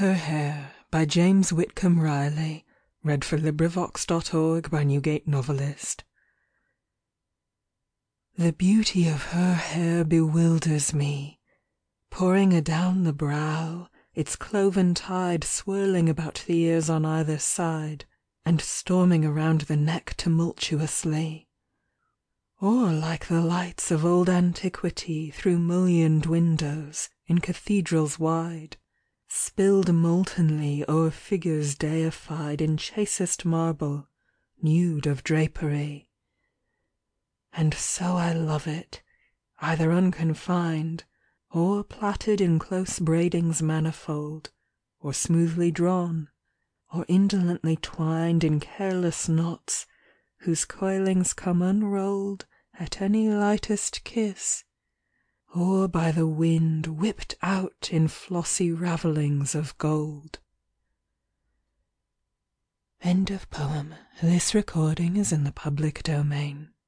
Her Hair by James Whitcomb Riley (LibriVox.org, Newgate The beauty of her hair bewilders me, Pouring adown the brow, its cloven tide Swirling about the ears on either side, And storming around the neck tumultuously. Or like the lights of old antiquity Through mullioned windows, in cathedrals wide, Spilled moltenly o'er figures deified In chasest marble, nude of drapery. And so I love it, either unconfined, Or plaited in close braidings manifold, Or smoothly drawn, or indolently twined In careless knots, whose coilings come unrolled At any lightest kiss, or by the wind Whipped out in flossy ravellings of gold. End of poem. This recording is in the public domain.